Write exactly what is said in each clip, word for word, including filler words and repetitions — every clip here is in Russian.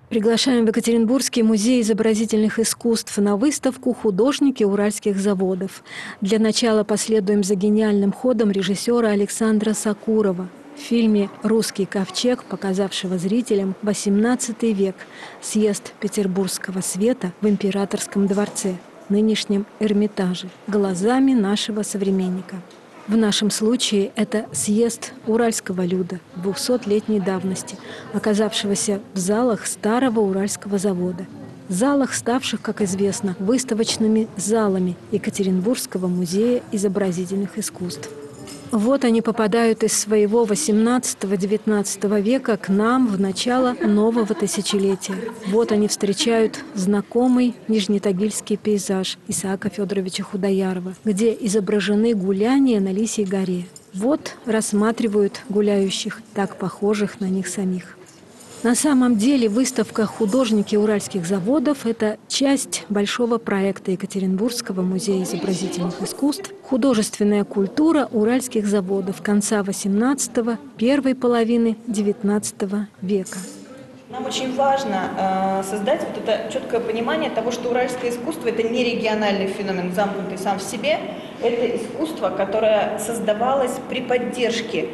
Приглашаем в Екатеринбургский музей изобразительных искусств на выставку «Художники уральских заводов». Для начала последуем за гениальным ходом режиссера Александра Сокурова в фильме «Русский ковчег», показавшего зрителям восемнадцатый век, съезд петербургского света в Императорском дворце, нынешнем Эрмитаже, глазами нашего современника. В нашем случае это съезд уральского люда двухсотлетней давности, оказавшегося в залах старого уральского завода. Залах, ставших, как известно, выставочными залами Екатеринбургского музея изобразительных искусств. Вот они попадают из своего восемнадцатого-девятнадцатого века к нам в начало нового тысячелетия. Вот они встречают знакомый нижнетагильский пейзаж Исаака Федоровича Худоярова, где изображены гуляния на Лисьей горе. Вот рассматривают гуляющих, так похожих на них самих. На самом деле выставка «Художники уральских заводов» – это часть большого проекта Екатеринбургского музея изобразительных искусств «Художественная культура уральских заводов» конца восемнадцатого – первой половины девятнадцатого века. Нам очень важно э, создать вот это четкое понимание того, что уральское искусство – это не региональный феномен, замкнутый сам в себе. Это искусство, которое создавалось при поддержке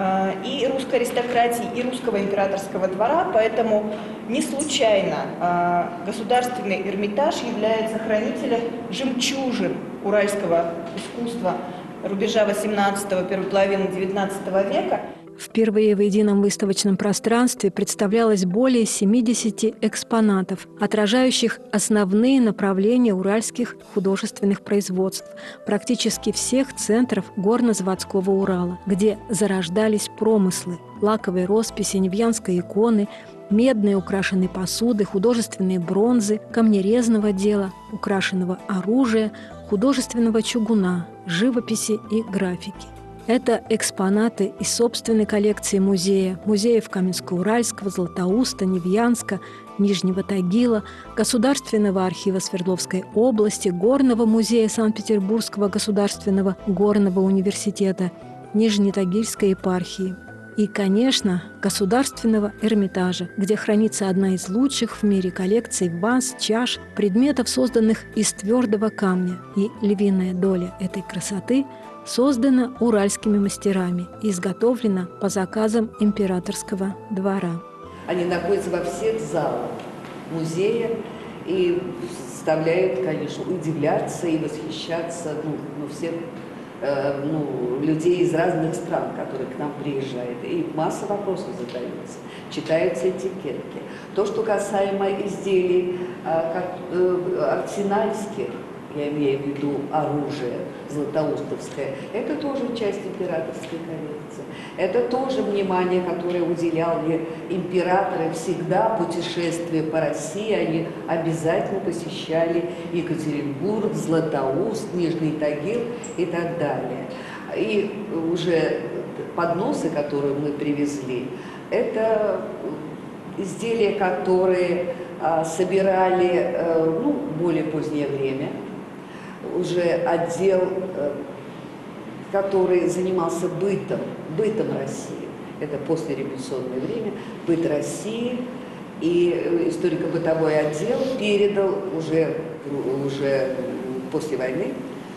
и русской аристократии, и русского императорского двора, поэтому не случайно Государственный Эрмитаж является хранителем жемчужин уральского искусства рубежа восемнадцатого, первой половины девятнадцатого века. Впервые в едином выставочном пространстве представлялось более семидесяти экспонатов, отражающих основные направления уральских художественных производств, практически всех центров горно-заводского Урала, где зарождались промыслы, лаковые росписи, невьянской иконы, медные украшенные посуды, художественные бронзы, камнерезного дела, украшенного оружия, художественного чугуна, живописи и графики. Это экспонаты из собственной коллекции музея, музеев Каменско-Уральского, Златоуста, Невьянска, Нижнего Тагила, Государственного архива Свердловской области, Горного музея Санкт-Петербургского государственного горного университета, Нижнетагильской епархии. И, конечно, Государственного Эрмитажа, где хранится одна из лучших в мире коллекций ваз, чаш, предметов, созданных из твердого камня. И львиная доля этой красоты создана уральскими мастерами и изготовлена по заказам императорского двора. Они находятся во всех залах музея и заставляют, конечно, удивляться и восхищаться ну, ну, всех э, ну, людей из разных стран, которые к нам приезжают. И масса вопросов задается, читаются этикетки. То, что касаемо изделий э, как, э, арсенальских, я имею в виду оружие златоустовское, это тоже часть императорской коллекции. Это тоже внимание, которое уделяли императоры всегда, путешествия по России, они обязательно посещали Екатеринбург, Златоуст, Нижний Тагил и так далее. И уже подносы, которые мы привезли, это изделия, которые а, собирали а, ну, в более позднее время. Уже отдел, который занимался бытом, бытом России. Это послереволюционное время, быт России. И историко-бытовой отдел передал уже, уже после войны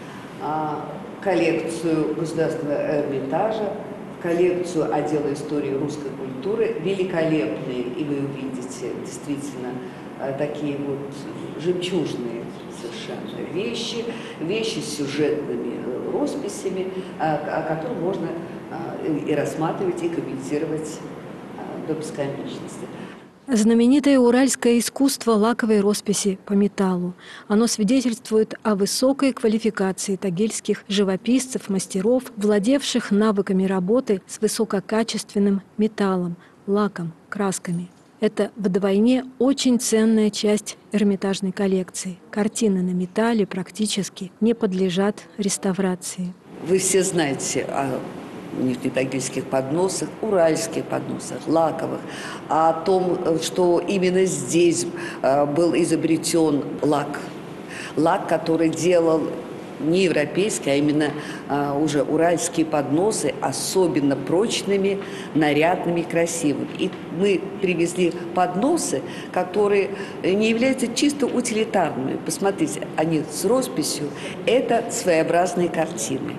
коллекцию Государственного Эрмитажа, коллекцию отдела истории русской культуры, великолепные, и вы увидите действительно такие вот жемчужные совершенно вещи, вещи с сюжетными росписями, о которых можно и рассматривать, и комментировать до бесконечности. Знаменитое уральское искусство лаковой росписи по металлу. Оно свидетельствует о высокой квалификации тагильских живописцев, мастеров, владевших навыками работы с высококачественным металлом, лаком, красками. Это вдвойне очень ценная часть Эрмитажной коллекции. Картины на металле практически не подлежат реставрации. Вы все знаете о нижнетагильских подносах, уральских подносах, лаковых, о том, что именно здесь был изобретен лак. Лак, который делал не европейские, а именно а, уже уральские подносы особенно прочными, нарядными, красивыми. И мы привезли подносы, которые не являются чисто утилитарными. Посмотрите, они с росписью, это своеобразные картины.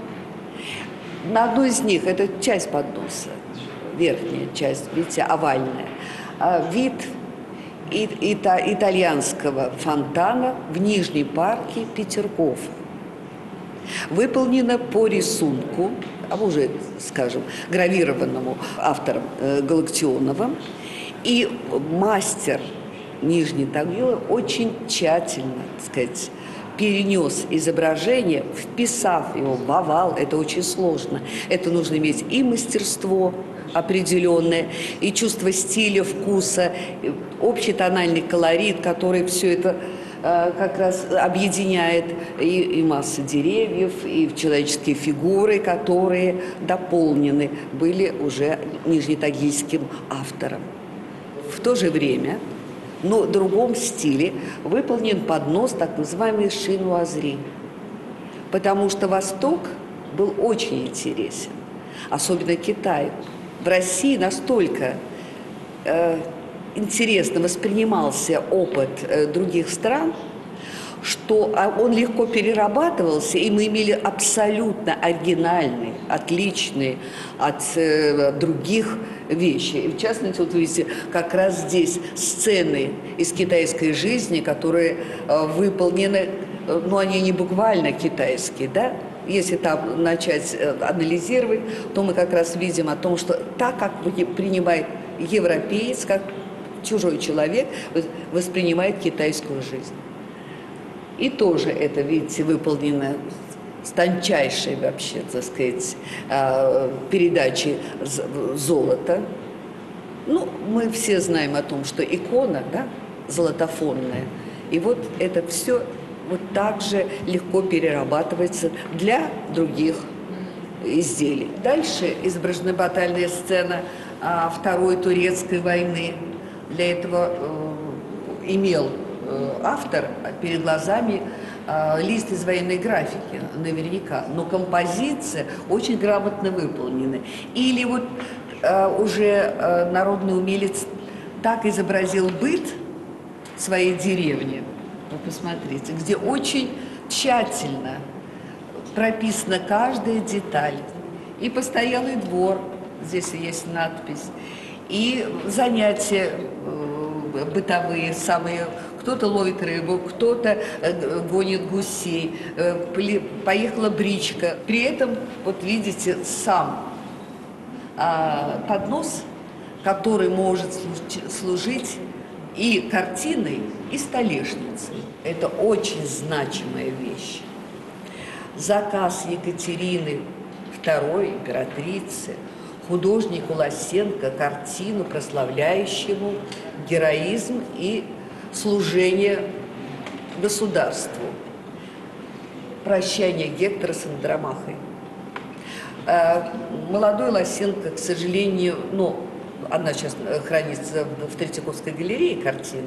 На одной из них, это часть подноса, верхняя часть, видите, овальная, а, вид и, ита, итальянского фонтана в Нижней парке Петергофа. Выполнено по рисунку, а уже, скажем, гравированному автором э, Галактионовым. И мастер Нижней Тагила очень тщательно, так сказать, перенес изображение, вписав его в овал. Это очень сложно. Это нужно иметь и мастерство определенное, и чувство стиля, вкуса, общий тональный колорит, который все это как раз объединяет и, и масса деревьев, и человеческие фигуры, которые дополнены были уже нижнетагильским автором. В то же время, но в другом стиле, выполнен поднос, так называемый шинуазри, потому что Восток был очень интересен, особенно Китай. В России настолько э, интересно воспринимался опыт э, других стран, что он легко перерабатывался, и мы имели абсолютно оригинальные, отличные от э, других вещи. И в частности, вот видите, как раз здесь сцены из китайской жизни, которые э, выполнены, э, ну, они не буквально китайские, да? Если там начать э, анализировать, то мы как раз видим о том, что так, как принимает европеец, как чужой человек воспринимает китайскую жизнь. И тоже это, видите, выполнено с тончайшей вообще, так сказать, передачей золота. Ну, мы все знаем о том, что икона, да, золотофонная. И вот это все вот так же легко перерабатывается для других изделий. Дальше изображена батальная сцена а, Второй турецкой войны. Для этого э, имел э, автор перед глазами э, лист из военной графики, наверняка, но композиция очень грамотно выполнена. Или вот э, уже э, народный умелец так изобразил быт своей деревни, вы посмотрите, где очень тщательно прописана каждая деталь. И постоялый двор, здесь есть надпись, и занятия э, бытовые самые. Кто-то ловит рыбу, кто-то э, гонит гусей, э, поехала бричка. При этом, вот видите, сам э, поднос, который может служить и картиной, и столешницей. Это очень значимая вещь. Заказ Екатерины Второй, императрицы, художнику Лосенко картину, прославляющему героизм и служение государству. «Прощание Гектора с Андромахой». Молодой Лосенко, к сожалению, ну, она сейчас хранится в Третьяковской галерее, картина,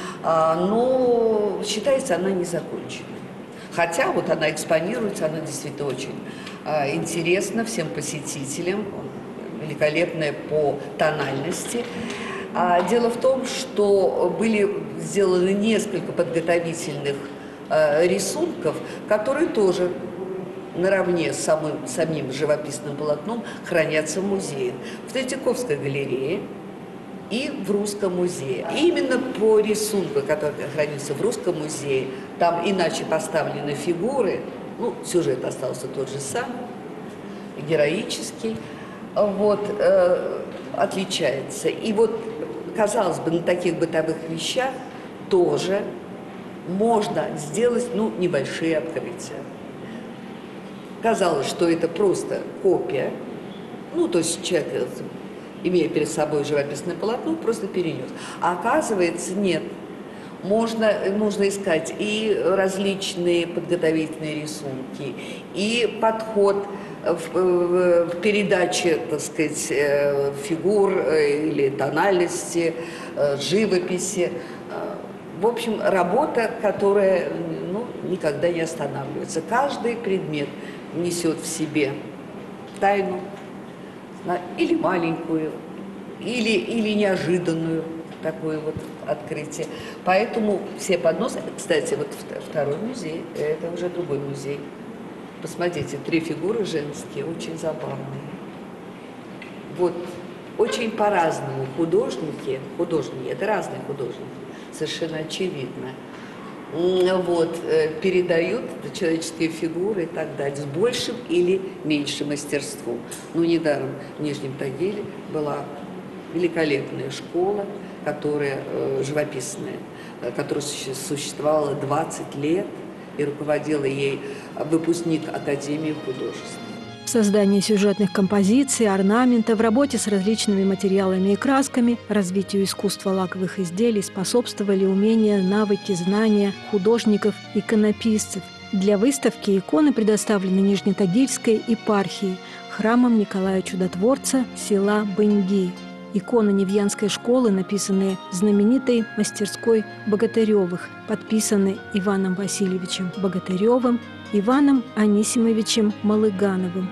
но считается она незаконченной. Хотя вот она экспонируется, она действительно очень интересна всем посетителям, великолепная по тональности. А дело в том, что были сделаны несколько подготовительных э, рисунков, которые тоже наравне с самым, самим живописным полотном хранятся в музее. В Третьяковской галерее и в Русском музее. И именно по рисунку, который хранится в Русском музее, там иначе поставлены фигуры, ну, сюжет остался тот же самый, героический, вот, э, отличается. И вот, казалось бы, на таких бытовых вещах тоже можно сделать, ну, небольшие открытия. Казалось, что это просто копия, ну, то есть человек, имея перед собой живописное полотно, просто перенес. А оказывается, нет. Можно, нужно искать и различные подготовительные рисунки, и подход в, в, в передаче, так сказать, фигур или тональности, живописи. В общем, работа, которая, ну, никогда не останавливается. Каждый предмет несет в себе тайну, или маленькую, или, или неожиданную, такое вот открытие. Поэтому все подносы... Кстати, вот второй музей, это уже другой музей. Посмотрите, три фигуры женские, очень забавные. Вот очень по-разному художники, художники, это разные художники, совершенно очевидно, вот, передают человеческие фигуры и так далее, с большим или меньшим мастерством. Ну, недаром в Нижнем Тагиле была великолепная школа, которая живописная, которая существовала двадцать лет, и руководила ей выпускник Академии художеств. В создании сюжетных композиций, орнамента, в работе с различными материалами и красками, развитию искусства лаковых изделий способствовали умения, навыки, знания художников-иконописцев. Для выставки иконы предоставлены Нижнетагильской епархией, храмом Николая Чудотворца села Быньги. Иконы Невьянской школы, написанные знаменитой мастерской Богатыревых, подписаны Иваном Васильевичем Богатыревым, Иваном Анисимовичем Малыгановым.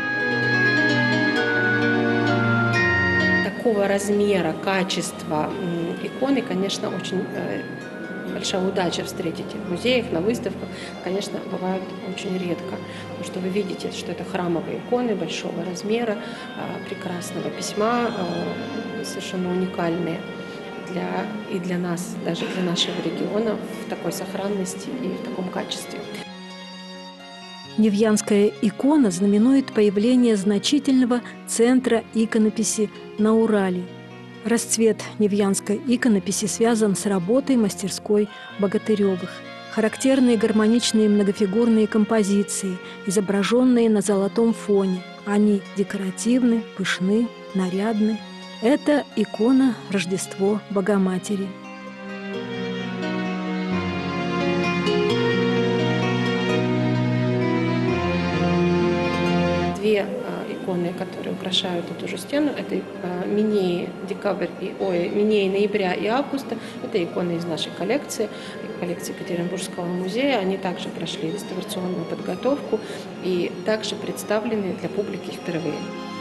Такого размера, качества иконы, конечно, очень большая удача встретить в музеях, на выставках, конечно, бывают очень редко. Потому что вы видите, что это храмовые иконы большого размера, прекрасного письма, совершенно уникальные для, и для нас, даже для нашего региона, в такой сохранности и в таком качестве. Невьянская икона знаменует появление значительного центра иконописи на Урале. Расцвет невьянской иконописи связан с работой мастерской Богатыревых. Характерные гармоничные многофигурные композиции, изображенные на золотом фоне. Они декоративны, пышны, нарядны. Это икона Рождество Богоматери. Две иконы, которые украшают эту же стену, это Минеи декабрь и ой, Минеи ноября и августа. Это иконы из нашей коллекции, коллекции Екатеринбургского музея. Они также прошли реставрационную подготовку и также представлены для публики впервые.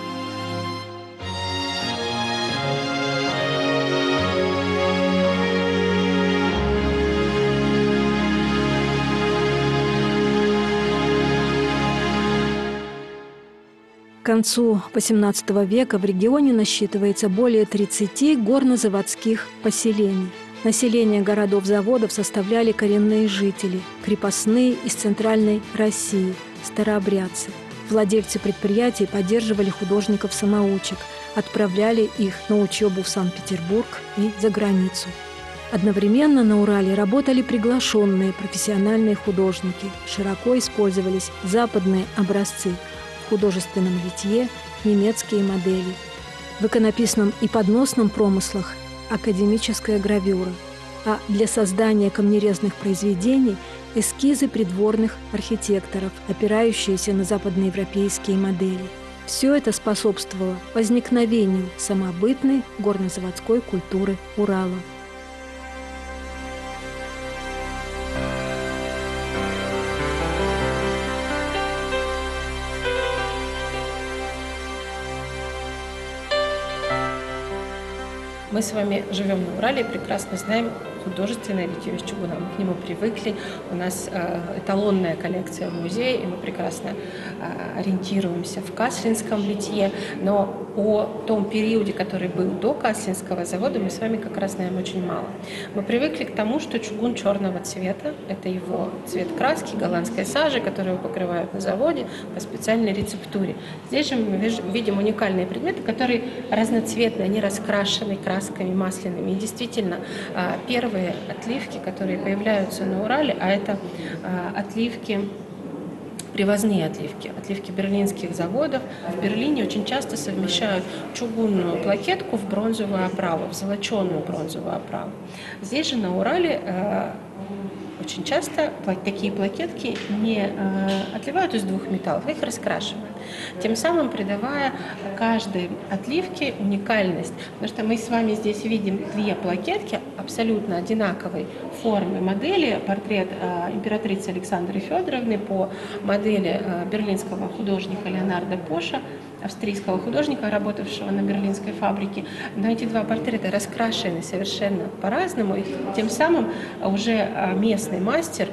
К концу восемнадцатого века в регионе насчитывается более тридцати горнозаводских поселений. Население городов-заводов составляли коренные жители, крепостные из Центральной России, старообрядцы. Владельцы предприятий поддерживали художников-самоучек, отправляли их на учебу в Санкт-Петербург и за границу. Одновременно на Урале работали приглашенные профессиональные художники, широко использовались западные образцы – в художественном литье, немецкие модели. В иконописном и подносном промыслах академическая гравюра, а для создания камнерезных произведений эскизы придворных архитекторов, опирающиеся на западноевропейские модели. Все это способствовало возникновению самобытной горнозаводской культуры Урала. Мы с вами живем на Урале и прекрасно знаем художественное литье из чугуна. Мы к нему привыкли. У нас э, эталонная коллекция в музее, и мы прекрасно э, ориентируемся в каслинском литье. Но о том периоде, который был до Каслинского завода, мы с вами как раз знаем очень мало. Мы привыкли к тому, что чугун черного цвета – это его цвет краски, голландской сажи, которую покрывают на заводе по специальной рецептуре. Здесь же мы видим уникальные предметы, которые разноцветные, они раскрашены красками масляными. И действительно, первые отливки, которые появляются на Урале, а это отливки, привозные отливки, отливки берлинских заводов. В Берлине очень часто совмещают чугунную плакетку в бронзовую оправу, в золоченую бронзовую оправу. Здесь же на Урале очень часто такие плакетки не отливают из двух металлов, их раскрашивают, тем самым придавая каждой отливке уникальность. Потому что мы с вами здесь видим две плакетки абсолютно одинаковой формы модели, портрет императрицы Александры Федоровны по модели берлинского художника Леонардо Поша, австрийского художника, работавшего на берлинской фабрике. Но эти два портрета раскрашены совершенно по-разному, и тем самым уже местный мастер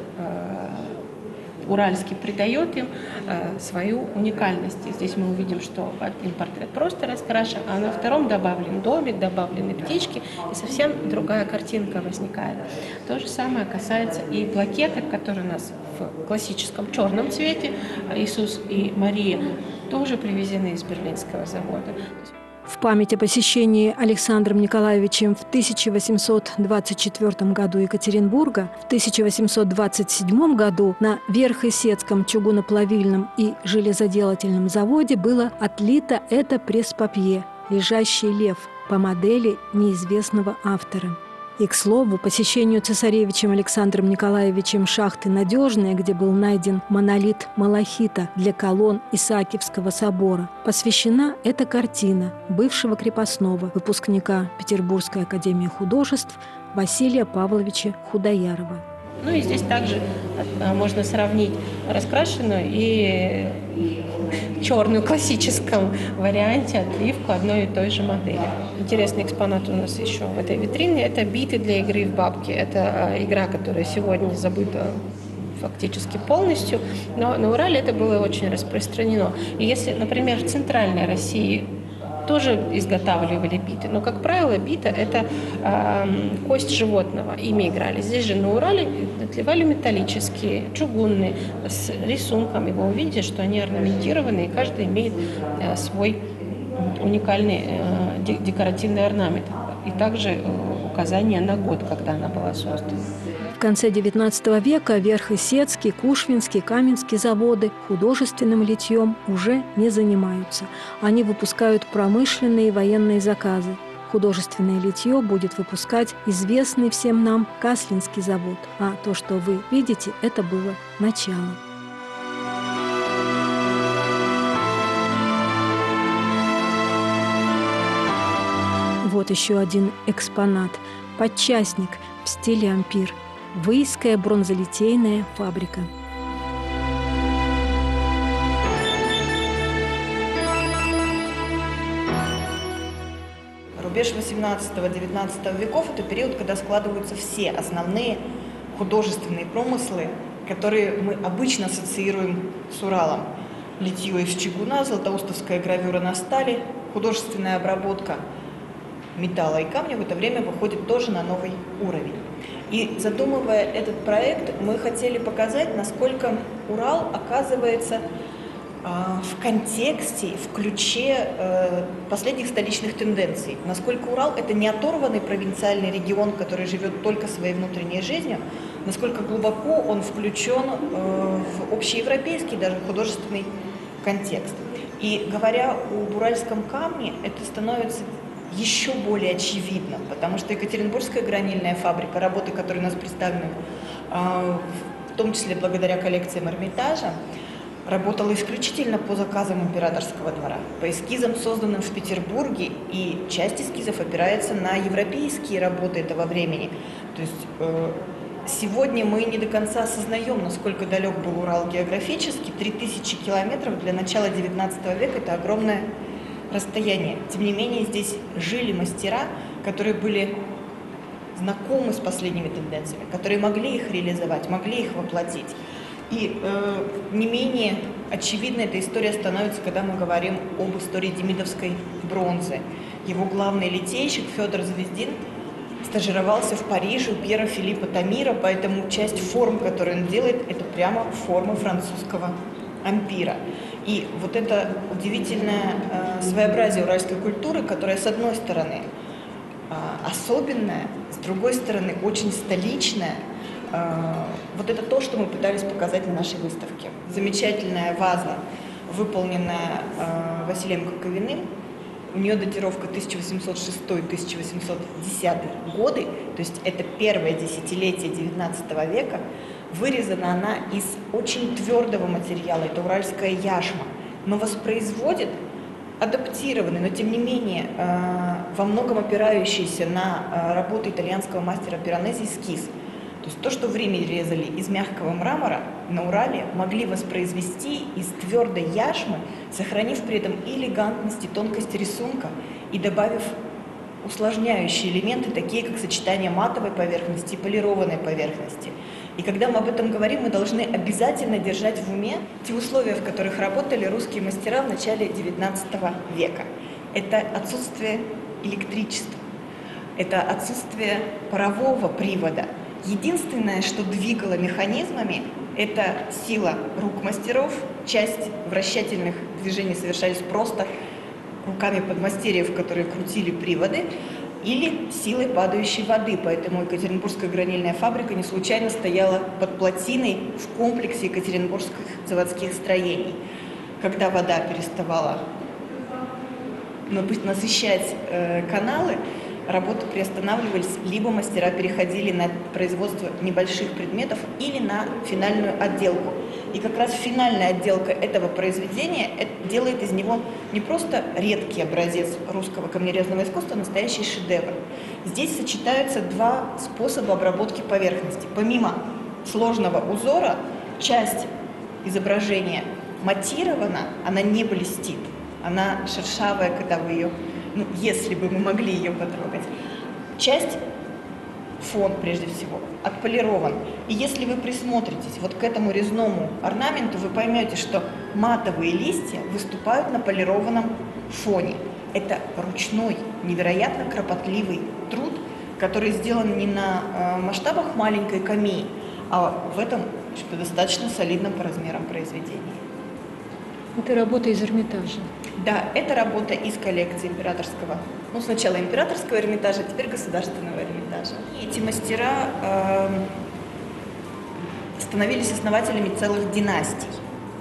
уральский придает им свою уникальность. И здесь мы увидим, что один портрет просто раскрашен, а на втором добавлен домик, добавлены птички, и совсем другая картинка возникает. То же самое касается и плакеток, которые у нас в классическом черном цвете, Иисус и Мария, тоже привезены из берлинского завода. В память о посещении Александром Николаевичем в тысяча восемьсот двадцать четвёртом году Екатеринбурга, в тысяча восемьсот двадцать седьмом году на Верхесецком чугуноплавильном и железоделательном заводе было отлито это пресс-папье «Лежащий лев» по модели неизвестного автора. И, к слову, посещению цесаревичем Александром Николаевичем шахты «Надежная», где был найден монолит малахита для колонн Исаакиевского собора, посвящена эта картина бывшего крепостного, выпускника Петербургской академии художеств Василия Павловича Худоярова. Ну и здесь также можно сравнить раскрашенную и черную в классическом варианте отливку одной и той же модели. Интересный экспонат у нас еще в этой витрине – это биты для игры в бабки. Это игра, которая сегодня забыта фактически полностью, но на Урале это было очень распространено. И если, например, в Центральной России тоже изготавливали биты, но, как правило, бита – это э, кость животного, ими играли. Здесь же на Урале отливали металлические, чугунные, с рисунками. Вы увидите, что они орнаментированы, и каждый имеет э, свой уникальный э, декоративный орнамент. И также э, указание на год, когда она была создана. В конце девятнадцатого века Верхесецкий, Кушвинский, Каменский заводы художественным литьем уже не занимаются. Они выпускают промышленные и военные заказы. Художественное литье будет выпускать известный всем нам Каслинский завод. А то, что вы видите, это было начало. Вот еще один экспонат. Подчастник в стиле ампир. Выйская бронзолитейная фабрика. Рубеж восемнадцатого-девятнадцатого веков – это период, когда складываются все основные художественные промыслы, которые мы обычно ассоциируем с Уралом. Литье из чугуна, златоустовская гравюра на стали, художественная обработка металла и камня в это время выходит тоже на новый уровень. И задумывая этот проект, мы хотели показать, насколько Урал оказывается э, в контексте, в ключе э, последних столичных тенденций. Насколько Урал – это не оторванный провинциальный регион, который живет только своей внутренней жизнью, насколько глубоко он включен э, в общеевропейский, даже художественный контекст. И говоря об уральском камне, это становится еще более очевидно, потому что Екатеринбургская гранильная фабрика, работы, которые у нас представлены, в том числе благодаря коллекциям Эрмитажа, работала исключительно по заказам императорского двора, по эскизам, созданным в Петербурге, и часть эскизов опирается на европейские работы этого времени. То есть сегодня мы не до конца осознаем, насколько далек был Урал географически. три тысячи километров для начала девятнадцатого века – это огромное расстояние. Тем не менее, здесь жили мастера, которые были знакомы с последними тенденциями, которые могли их реализовать, могли их воплотить. И э, не менее очевидной эта история становится, когда мы говорим об истории демидовской бронзы. Его главный литейщик Федор Звездин стажировался в Париже у Пьера Филиппа Тамира, поэтому часть форм, которые он делает, это прямо формы французского ампира. И вот это удивительное э, своеобразие уральской культуры, которая, с одной стороны, э, особенная, с другой стороны, очень столичная, э, вот это то, что мы пытались показать на нашей выставке. Замечательная ваза, выполненная э, Василием Коковиным, У нее датировка тысяча восемьсот шестой — тысяча восемьсот десятый годы, то есть это первое десятилетие девятнадцатого века. Вырезана она из очень твердого материала, это уральская яшма, но воспроизводит адаптированный, но тем не менее во многом опирающийся на работу итальянского мастера Пиранези эскиз. То есть то, что в Риме резали из мягкого мрамора, на Урале могли воспроизвести из твердой яшмы, сохранив при этом и элегантность, и тонкость рисунка, и добавив усложняющие элементы, такие как сочетание матовой поверхности и полированной поверхности. И когда мы об этом говорим, мы должны обязательно держать в уме те условия, в которых работали русские мастера в начале девятнадцатого века. Это отсутствие электричества, это отсутствие парового привода. Единственное, что двигало механизмами, это сила рук мастеров. Часть вращательных движений совершались просто руками подмастерьев, которые крутили приводы, или силой падающей воды. Поэтому Екатеринбургская гранильная фабрика не случайно стояла под плотиной в комплексе екатеринбургских заводских строений. Когда вода переставала насыщать э, каналы, работы приостанавливались, либо мастера переходили на производство небольших предметов или на финальную отделку. И как раз финальная отделка этого произведения делает из него не просто редкий образец русского камнерезного искусства, а настоящий шедевр. Здесь сочетаются два способа обработки поверхности. Помимо сложного узора, часть изображения матирована, она не блестит, она шершавая, когда вы ее... Ну, если бы мы могли ее потрогать. Часть, фон прежде всего, отполирован. И если вы присмотритесь вот к этому резному орнаменту, вы поймете, что матовые листья выступают на полированном фоне. Это ручной, невероятно кропотливый труд, который сделан не на э, масштабах маленькой камеи, а в этом что достаточно солидном по размерам произведении. Это работа из Эрмитажа. Да, это работа из коллекции императорского, ну сначала императорского Эрмитажа, а теперь государственного Эрмитажа. И эти мастера э, становились основателями целых династий.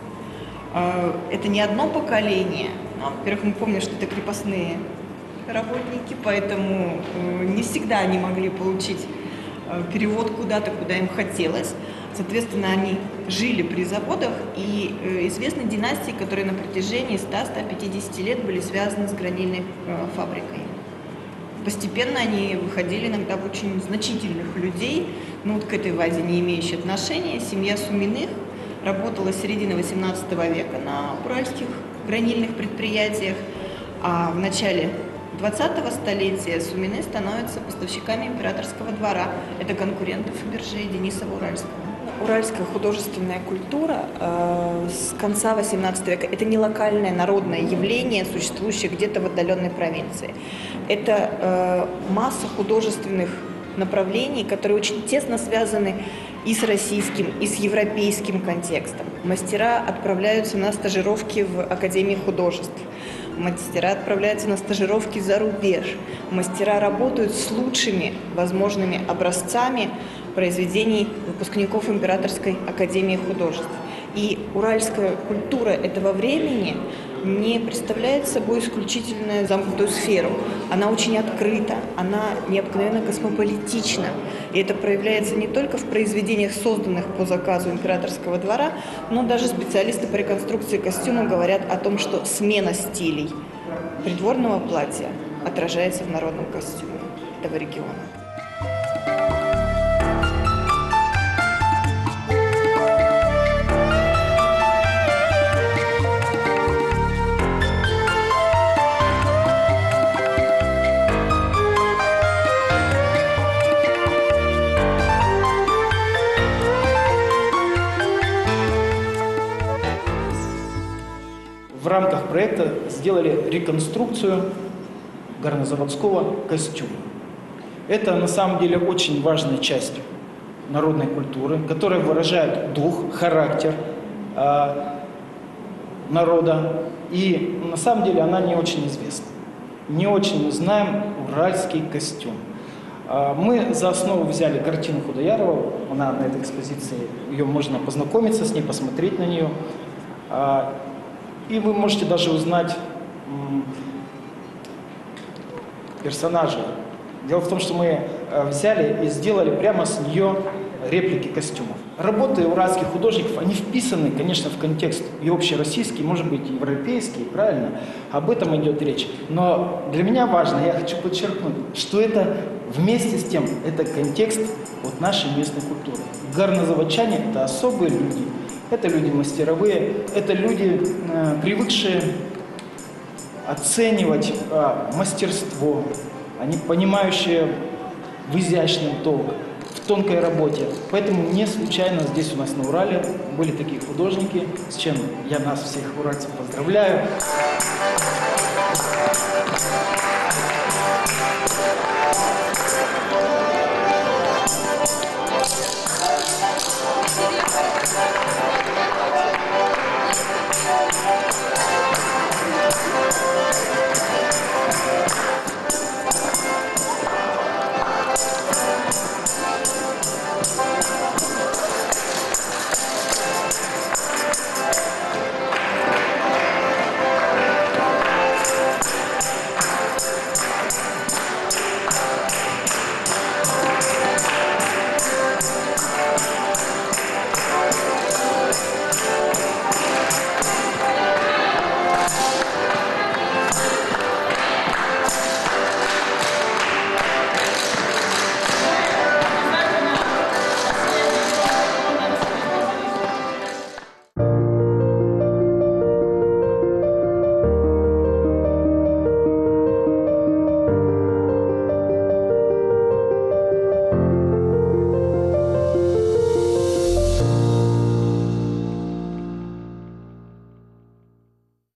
Э, это не одно поколение. Ну, во-первых, мы помним, что это крепостные работники, поэтому э, не всегда они могли получить э, перевод куда-то, куда им хотелось. Соответственно, они жили при заводах, и э, известны династии, которые на протяжении ста — ста пятидесяти лет были связаны с гранильной э, фабрикой. Постепенно они выходили иногда в очень значительных людей, но вот к этой вазе не имеющие отношения. Семья Суминых работала с середины восемнадцатого века на уральских гранильных предприятиях, а в начале двадцатого столетия Сумины становятся поставщиками императорского двора. Это конкуренты Фаберже и Денисова-Уральского. Уральская художественная культура э, с конца восемнадцатого века – это не локальное народное явление, существующее где-то в отдаленной провинции. Это э, масса художественных направлений, которые очень тесно связаны и с российским, и с европейским контекстом. Мастера отправляются на стажировки в Академии художеств. Мастера отправляются на стажировки за рубеж. Мастера работают с лучшими возможными образцами произведений выпускников Императорской академии художеств. И уральская культура этого времени не представляет собой исключительно замкнутую сферу. Она очень открыта, она необыкновенно космополитична. И это проявляется не только в произведениях, созданных по заказу императорского двора, но даже специалисты по реконструкции костюма говорят о том, что смена стилей придворного платья отражается в народном костюме этого региона. В рамках проекта сделали реконструкцию горнозаводского костюма. Это на самом деле очень важная часть народной культуры, которая выражает дух, характер э, народа. И на самом деле она не очень известна. Не очень мы знаем уральский костюм. Э, мы за основу взяли картину Худоярова, она на этой экспозиции, ее можно познакомиться с ней, посмотреть на нее. Э, И вы можете даже узнать персонажей. Дело в том, что мы взяли и сделали прямо с нее реплики костюмов. Работы уральских художников, они вписаны, конечно, в контекст и общероссийский, может быть, и европейский, правильно? Об этом идет речь. Но для меня важно, я хочу подчеркнуть, что это вместе с тем, это контекст вот нашей местной культуры. Горнозаводчане – это особые люди, это люди мастеровые, это люди, э, привыкшие оценивать э, мастерство, они понимающие в изящном толк, в тонкой работе. Поэтому не случайно здесь у нас на Урале были такие художники, с чем я нас всех уральцев поздравляю.